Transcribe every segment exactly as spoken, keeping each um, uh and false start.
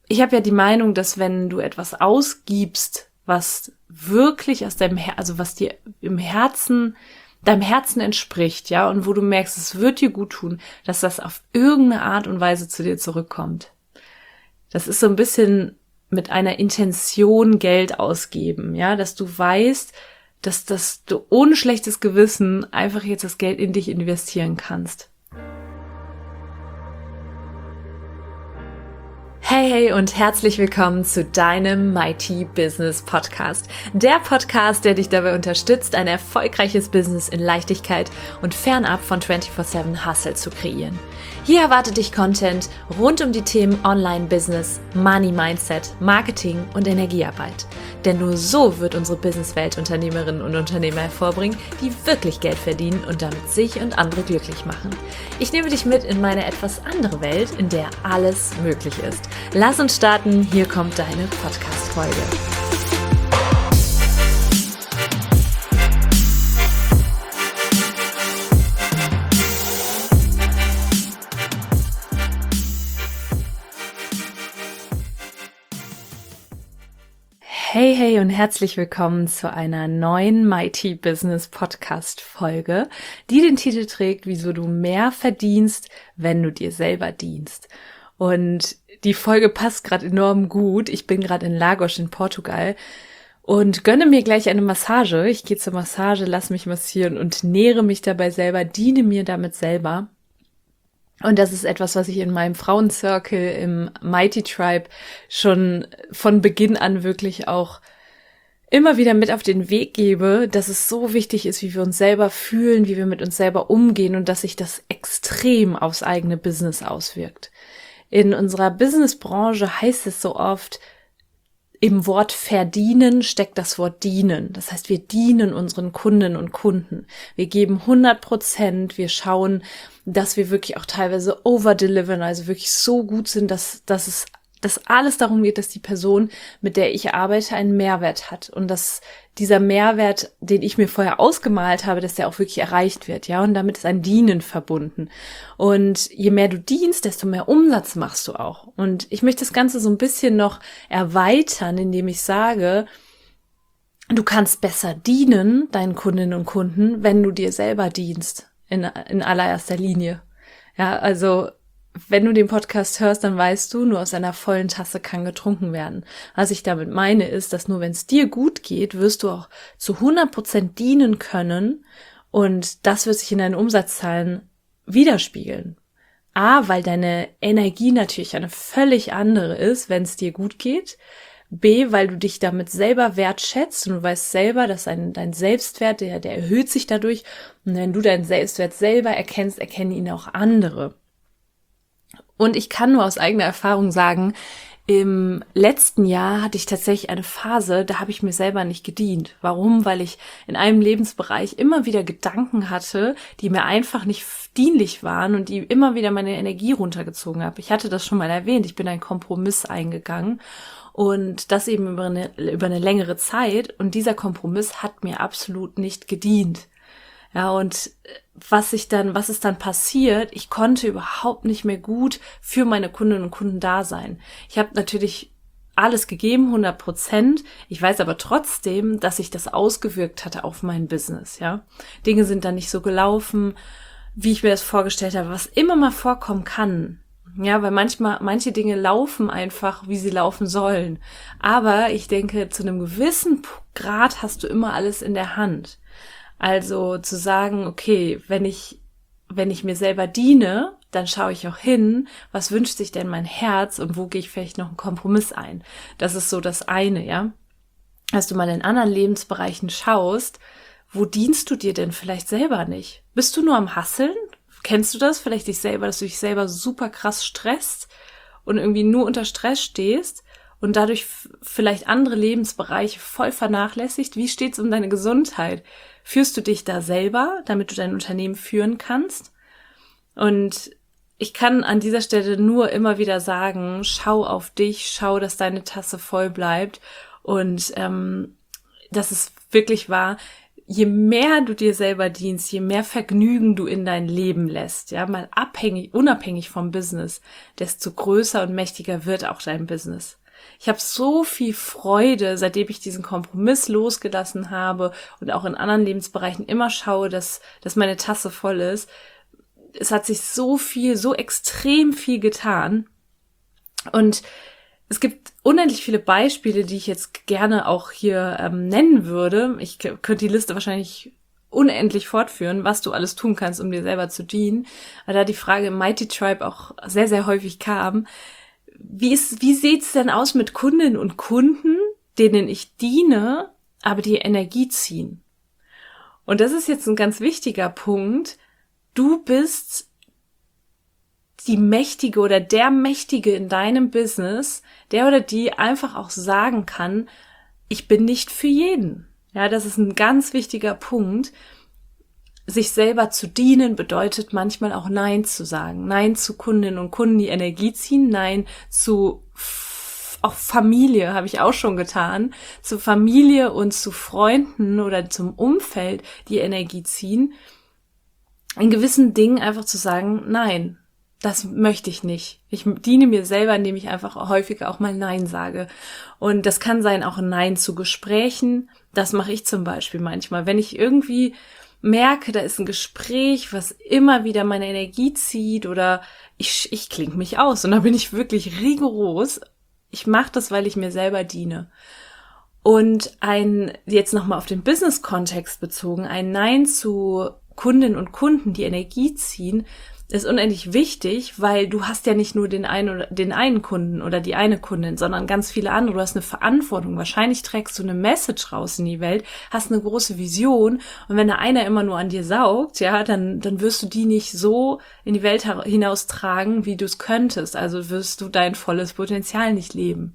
ich habe ja die Meinung, dass wenn du etwas ausgibst, was wirklich aus deinem Her- also was dir im Herzen, deinem Herzen entspricht, ja, und wo du merkst, es wird dir gut tun, dass das auf irgendeine Art und Weise zu dir zurückkommt. Das ist so ein bisschen mit einer Intention Geld ausgeben, ja, dass du weißt, dass, dass du ohne schlechtes Gewissen einfach jetzt das Geld in dich investieren kannst. Hey, hey und herzlich willkommen zu deinem Mighty Business Podcast. Der Podcast, der dich dabei unterstützt, ein erfolgreiches Business in Leichtigkeit und fernab von vierundzwanzig sieben Hustle zu kreieren. Hier erwartet dich Content rund um die Themen Online-Business, Money-Mindset, Marketing und Energiearbeit. Denn nur so wird unsere Businesswelt Unternehmerinnen und Unternehmer hervorbringen, die wirklich Geld verdienen und damit sich und andere glücklich machen. Ich nehme dich mit in meine etwas andere Welt, in der alles möglich ist. Lass uns starten, hier kommt deine Podcast-Folge. Hey, hey und herzlich willkommen zu einer neuen Mighty Business Podcast Folge, die den Titel trägt, wieso du mehr verdienst, wenn du dir selber dienst. Und die Folge passt gerade enorm gut. Ich bin gerade in Lagos in Portugal und gönne mir gleich eine Massage. Ich gehe zur Massage, lass mich massieren und nähre mich dabei selber, diene mir damit selber. Und das ist etwas, was ich in meinem Frauencircle im Mighty Tribe schon von Beginn an wirklich auch immer wieder mit auf den Weg gebe, dass es so wichtig ist, wie wir uns selber fühlen, wie wir mit uns selber umgehen und dass sich das extrem aufs eigene Business auswirkt. In unserer Businessbranche heißt es so oft, im Wort verdienen steckt das Wort dienen. Das heißt, wir dienen unseren Kundinnen und Kunden. Wir geben hundert Prozent. Wir schauen, dass wir wirklich auch teilweise overdelivern, also wirklich so gut sind, dass, dass es, dass alles darum geht, dass die Person, mit der ich arbeite, einen Mehrwert hat und dass dieser Mehrwert, den ich mir vorher ausgemalt habe, dass der auch wirklich erreicht wird, ja, und damit ist ein Dienen verbunden. Und je mehr du dienst, desto mehr Umsatz machst du auch. Und ich möchte das Ganze so ein bisschen noch erweitern, indem ich sage, du kannst besser dienen, deinen Kundinnen und Kunden, wenn du dir selber dienst, in, in allererster Linie. Ja, also wenn du den Podcast hörst, dann weißt du, nur aus einer vollen Tasse kann getrunken werden. Was ich damit meine, ist, dass nur wenn es dir gut geht, wirst du auch zu hundert Prozent dienen können und das wird sich in deinen Umsatzzahlen widerspiegeln. A, weil deine Energie natürlich eine völlig andere ist, wenn es dir gut geht. B, weil du dich damit selber wertschätzt und du weißt selber, dass ein, dein Selbstwert, der, der erhöht sich dadurch. Und wenn du deinen Selbstwert selber erkennst, erkennen ihn auch andere. Und ich kann nur aus eigener Erfahrung sagen, im letzten Jahr hatte ich tatsächlich eine Phase, da habe ich mir selber nicht gedient. Warum? Weil ich in einem Lebensbereich immer wieder Gedanken hatte, die mir einfach nicht dienlich waren und die immer wieder meine Energie runtergezogen haben. Ich hatte das schon mal erwähnt, ich bin einen Kompromiss eingegangen und das eben über eine, über eine längere Zeit und dieser Kompromiss hat mir absolut nicht gedient. Ja, und was ich dann, was ist dann passiert? Ich konnte überhaupt nicht mehr gut für meine Kundinnen und Kunden da sein. Ich habe natürlich alles gegeben, hundert Prozent. Ich weiß aber trotzdem, dass sich das ausgewirkt hatte auf mein Business, ja. Dinge sind dann nicht so gelaufen, wie ich mir das vorgestellt habe, was immer mal vorkommen kann. Ja, weil manchmal, manche Dinge laufen einfach, wie sie laufen sollen. Aber ich denke, zu einem gewissen Grad hast du immer alles in der Hand. Also zu sagen, okay, wenn ich, wenn ich mir selber diene, dann schaue ich auch hin, was wünscht sich denn mein Herz und wo gehe ich vielleicht noch einen Kompromiss ein. Das ist so das eine, ja. Dass du mal in anderen Lebensbereichen schaust, wo dienst du dir denn vielleicht selber nicht? Bist du nur am Hasseln? Kennst du das? Vielleicht dich selber, dass du dich selber super krass stresst und irgendwie nur unter Stress stehst und dadurch f- vielleicht andere Lebensbereiche voll vernachlässigt? Wie steht's um deine Gesundheit? Führst du dich da selber, damit du dein Unternehmen führen kannst? Und ich kann an dieser Stelle nur immer wieder sagen, schau auf dich, schau, dass deine Tasse voll bleibt und ähm, das ist wirklich wahr. je mehr du dir selber dienst, je mehr Vergnügen du in dein Leben lässt, ja, mal abhängig, unabhängig vom Business, desto größer und mächtiger wird auch dein Business. Ich habe so viel Freude, seitdem ich diesen Kompromiss losgelassen habe und auch in anderen Lebensbereichen immer schaue, dass, dass meine Tasse voll ist. Es hat sich so viel, so extrem viel getan. Und es gibt unendlich viele Beispiele, die ich jetzt gerne auch hier ähm, nennen würde. Ich k- könnte die Liste wahrscheinlich unendlich fortführen, was du alles tun kannst, um dir selber zu dienen. Weil da die Frage im Mighty Tribe auch sehr, sehr häufig kam, wie ist, wie sieht's denn aus mit Kundinnen und Kunden, denen ich diene, aber die Energie ziehen? Und das ist jetzt ein ganz wichtiger Punkt. Du bist die Mächtige oder der Mächtige in deinem Business, der oder die einfach auch sagen kann, ich bin nicht für jeden. Ja, das ist ein ganz wichtiger Punkt. Sich selber zu dienen bedeutet manchmal auch Nein zu sagen. Nein zu Kundinnen und Kunden, die Energie ziehen. Nein zu f- auch Familie, habe ich auch schon getan. Zu Familie und zu Freunden oder zum Umfeld, die Energie ziehen. In gewissen Dingen einfach zu sagen, nein, das möchte ich nicht. Ich diene mir selber, indem ich einfach häufiger auch mal Nein sage. Und das kann sein auch ein Nein zu Gesprächen. Das mache ich zum Beispiel manchmal. Wenn ich irgendwie merke, da ist ein Gespräch, was immer wieder meine Energie zieht oder ich, ich klinge mich aus. Und da bin ich wirklich rigoros. Ich mache das, weil ich mir selber diene. Und ein, jetzt nochmal auf den Business-Kontext bezogen, ein Nein zu Kundinnen und Kunden, die Energie ziehen, ist unendlich wichtig, weil du hast ja nicht nur den einen oder den einen Kunden oder die eine Kundin, sondern ganz viele andere. Du hast eine Verantwortung. Wahrscheinlich trägst du eine Message raus in die Welt, hast eine große Vision. Und wenn da einer immer nur an dir saugt, ja, dann, dann wirst du die nicht so in die Welt hinaustragen, wie du es könntest. Also wirst du dein volles Potenzial nicht leben.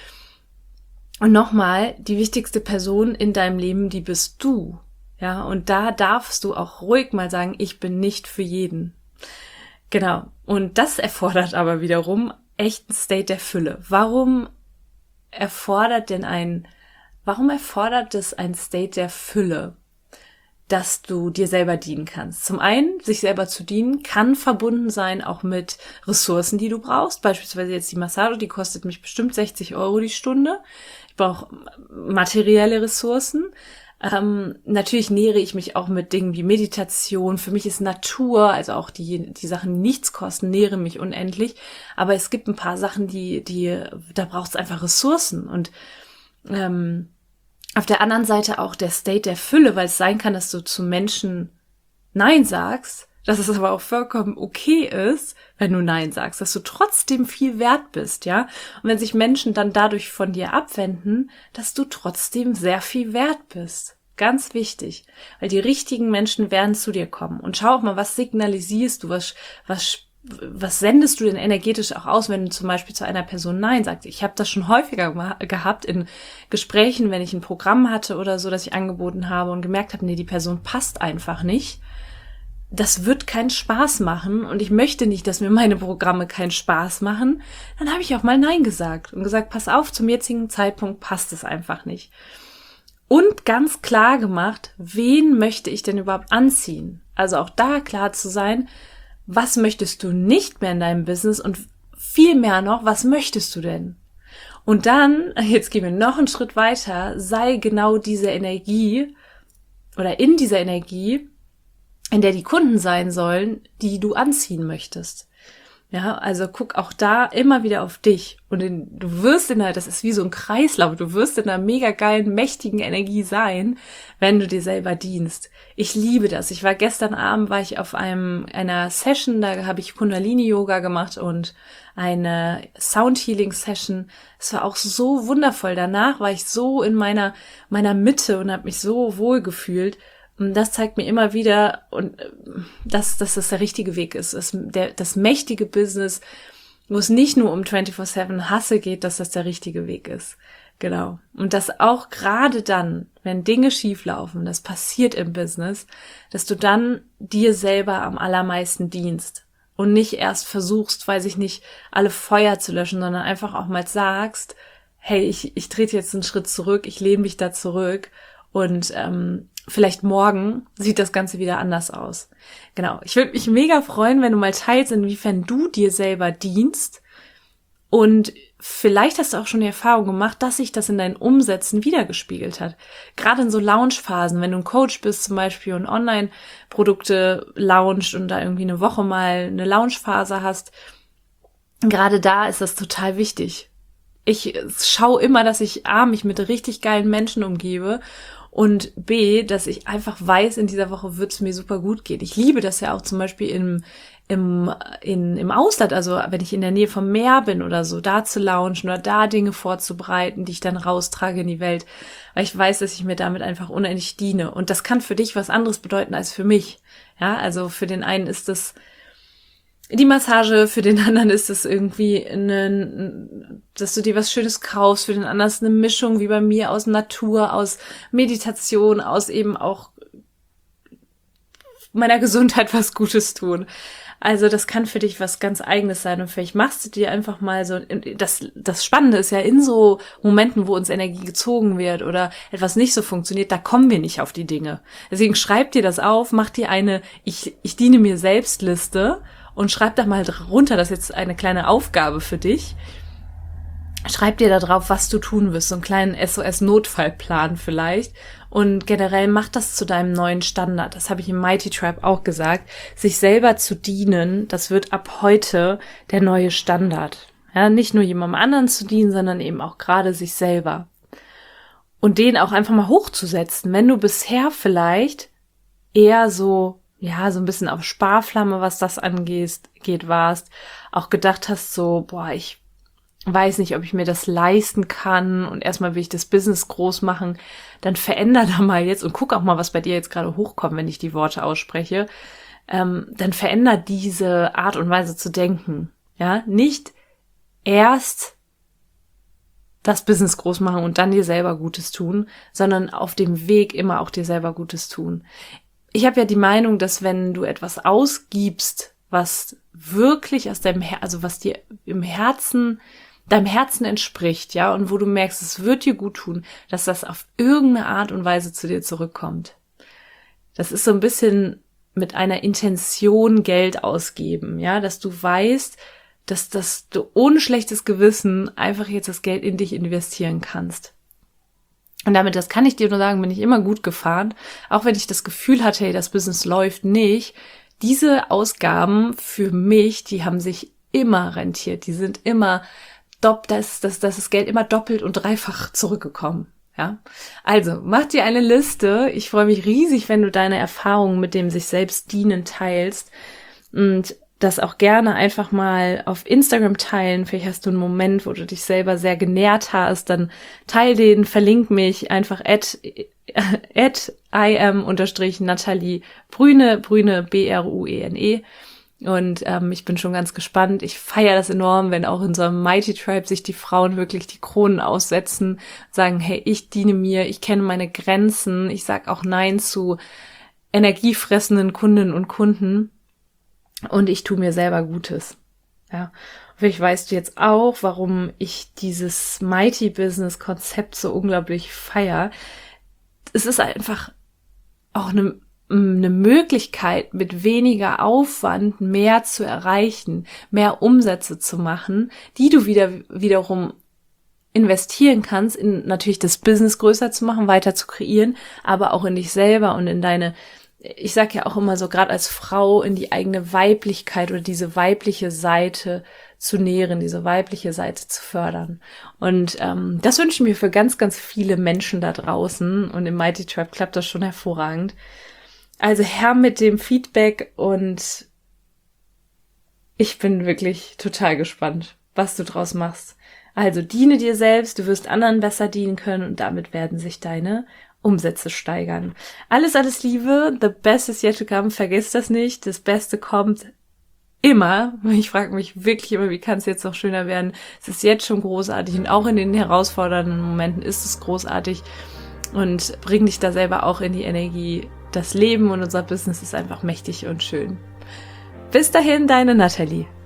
Und nochmal, die wichtigste Person in deinem Leben, die bist du. Ja, und da darfst du auch ruhig mal sagen, ich bin nicht für jeden. Genau. Und das erfordert aber wiederum echten State der Fülle. Warum erfordert denn ein, warum erfordert es ein State der Fülle, dass du dir selber dienen kannst? Zum einen, sich selber zu dienen, kann verbunden sein auch mit Ressourcen, die du brauchst. Beispielsweise jetzt die Massage, die kostet mich bestimmt sechzig Euro die Stunde. Ich brauche materielle Ressourcen. Ähm, natürlich nähere ich mich auch mit Dingen wie Meditation. Für mich ist Natur, also auch die die Sachen, die nichts kosten, nähere mich unendlich. Aber es gibt ein paar Sachen, die die da braucht es einfach Ressourcen. Und ähm, auf der anderen Seite auch der State der Fülle, weil es sein kann, dass du zu Menschen Nein sagst, dass es aber auch vollkommen okay ist, wenn du Nein sagst, dass du trotzdem viel wert bist, ja. Und wenn sich Menschen dann dadurch von dir abwenden, dass du trotzdem sehr viel wert bist. Ganz wichtig, weil die richtigen Menschen werden zu dir kommen. Und schau auch mal, was signalisierst du, was, was, was sendest du denn energetisch auch aus, wenn du zum Beispiel zu einer Person Nein sagst. Ich habe das schon häufiger gehabt in Gesprächen, wenn ich ein Programm hatte oder so, das ich angeboten habe und gemerkt habe, nee, die Person passt einfach nicht. Das wird keinen Spaß machen und ich möchte nicht, dass mir meine Programme keinen Spaß machen, dann habe ich auch mal Nein gesagt und gesagt, pass auf, zum jetzigen Zeitpunkt passt es einfach nicht. Und ganz klar gemacht, wen möchte ich denn überhaupt anziehen? Also auch da klar zu sein, was möchtest du nicht mehr in deinem Business und viel mehr noch, was möchtest du denn? Und dann, jetzt gehen wir noch einen Schritt weiter, sei genau diese Energie oder in dieser Energie, in der die Kunden sein sollen, die du anziehen möchtest. Ja, also guck auch da immer wieder auf dich und in, du wirst in einer, das ist wie so ein Kreislauf, du wirst in einer mega geilen, mächtigen Energie sein, wenn du dir selber dienst. Ich liebe das. Ich war gestern Abend, war ich auf einem einer Session, da habe ich Kundalini-Yoga gemacht und eine Sound-Healing-Session. Es war auch so wundervoll. Danach war ich so in meiner meiner Mitte und habe mich so wohl gefühlt. Und das zeigt mir immer wieder, und dass, dass das der richtige Weg ist. Das, der, das mächtige Business, wo es nicht nur um vierundzwanzig sieben Hustle geht, dass das der richtige Weg ist. Genau. Und dass auch gerade dann, wenn Dinge schieflaufen, das passiert im Business, dass du dann dir selber am allermeisten dienst. Und nicht erst versuchst, weiß ich nicht, alle Feuer zu löschen, sondern einfach auch mal sagst, hey, ich, ich trete jetzt einen Schritt zurück, ich lehne mich da zurück Und ähm, vielleicht morgen sieht das Ganze wieder anders aus. Genau, ich würde mich mega freuen, wenn du mal teilst, inwiefern du dir selber dienst. Und vielleicht hast du auch schon die Erfahrung gemacht, dass sich das in deinen Umsätzen wiedergespiegelt hat. Gerade in so Launchphasen, wenn du ein Coach bist zum Beispiel und Online-Produkte launcht und da irgendwie eine Woche mal eine Launchphase hast, gerade da ist das total wichtig. Ich schaue immer, dass ich A, mich mit richtig geilen Menschen umgebe und B, dass ich einfach weiß, in dieser Woche wird es mir super gut gehen. Ich liebe das ja auch zum Beispiel im im in, im Ausland, also wenn ich in der Nähe vom Meer bin oder so, da zu launchen oder da Dinge vorzubereiten, die ich dann raustrage in die Welt, weil ich weiß, dass ich mir damit einfach unendlich diene. Und das kann für dich was anderes bedeuten als für mich. Ja, also für den einen ist das die Massage, für den anderen ist es irgendwie eine, dass du dir was Schönes kaufst, für den anderen ist eine Mischung wie bei mir aus Natur, aus Meditation, aus eben auch meiner Gesundheit was Gutes tun. Also das kann für dich was ganz Eigenes sein und vielleicht machst du dir einfach mal so, das, das Spannende ist ja in so Momenten, wo uns Energie gezogen wird oder etwas nicht so funktioniert, da kommen wir nicht auf die Dinge. Deswegen schreib dir das auf, mach dir eine Ich, ich diene mir selbst Liste und schreib da mal runter, das ist jetzt eine kleine Aufgabe für dich. Schreib dir da drauf, was du tun wirst, so einen kleinen S O S-Notfallplan vielleicht. Und generell mach das zu deinem neuen Standard. Das habe ich im Mighty Tribe auch gesagt. Sich selber zu dienen, das wird ab heute der neue Standard. Ja, nicht nur jemandem anderen zu dienen, sondern eben auch gerade sich selber. Und den auch einfach mal hochzusetzen. Wenn du bisher vielleicht eher so, ja, so ein bisschen auf Sparflamme, was das angeht, geht warst, auch gedacht hast so, boah, ich weiß nicht, ob ich mir das leisten kann und erstmal will ich das Business groß machen, dann veränder da mal jetzt und guck auch mal, was bei dir jetzt gerade hochkommt, wenn ich die Worte ausspreche, ähm, dann veränder diese Art und Weise zu denken, ja, nicht erst das Business groß machen und dann dir selber Gutes tun, sondern auf dem Weg immer auch dir selber Gutes tun. Ich habe ja die Meinung, dass wenn du etwas ausgibst, was wirklich aus deinem Her- also was dir im Herzen deinem Herzen entspricht, ja, und wo du merkst, es wird dir gut tun, dass das auf irgendeine Art und Weise zu dir zurückkommt. Das ist so ein bisschen mit einer Intention Geld ausgeben, ja, dass du weißt, dass, dass du ohne schlechtes Gewissen einfach jetzt das Geld in dich investieren kannst. Und damit, das kann ich dir nur sagen, bin ich immer gut gefahren, auch wenn ich das Gefühl hatte, hey, das Business läuft nicht. Diese Ausgaben für mich, die haben sich immer rentiert, die sind immer Dopp, das, das, das ist Geld immer doppelt und dreifach zurückgekommen. Ja, also mach dir eine Liste. Ich freue mich riesig, wenn du deine Erfahrungen mit dem sich selbst dienen teilst und das auch gerne einfach mal auf Instagram teilen. Vielleicht hast du einen Moment, wo du dich selber sehr genährt hast, dann teil den, verlink mich einfach at, at im unterstrich Nathalie Brüne, Brüne B R U E N E. Und ähm, ich bin schon ganz gespannt. Ich feiere das enorm, wenn auch in so einem Mighty Tribe sich die Frauen wirklich die Kronen aussetzen, sagen, hey, ich diene mir, ich kenne meine Grenzen, ich sag auch Nein zu energiefressenden Kundinnen und Kunden und ich tue mir selber Gutes. Ja, vielleicht weißt du jetzt auch, warum ich dieses Mighty Business Konzept so unglaublich feiere. Es ist einfach auch eine eine Möglichkeit, mit weniger Aufwand mehr zu erreichen, mehr Umsätze zu machen, die du wieder wiederum investieren kannst, in natürlich das Business größer zu machen, weiter zu kreieren, aber auch in dich selber und in deine, ich sag ja auch immer so, gerade als Frau, in die eigene Weiblichkeit oder diese weibliche Seite zu nähren, diese weibliche Seite zu fördern. Und ähm, das wünsche ich mir für ganz, ganz viele Menschen da draußen und im Mighty Tribe klappt das schon hervorragend. Also her mit dem Feedback und ich bin wirklich total gespannt, was du draus machst. Also diene dir selbst, du wirst anderen besser dienen können und damit werden sich deine Umsätze steigern. Alles, alles Liebe, the best is yet to come, vergiss das nicht, das Beste kommt immer. Ich frage mich wirklich immer, wie kann es jetzt noch schöner werden? Es ist jetzt schon großartig und auch in den herausfordernden Momenten ist es großartig und bring dich da selber auch in die Energie. Das Leben und unser Business ist einfach mächtig und schön. Bis dahin, deine Nathalie.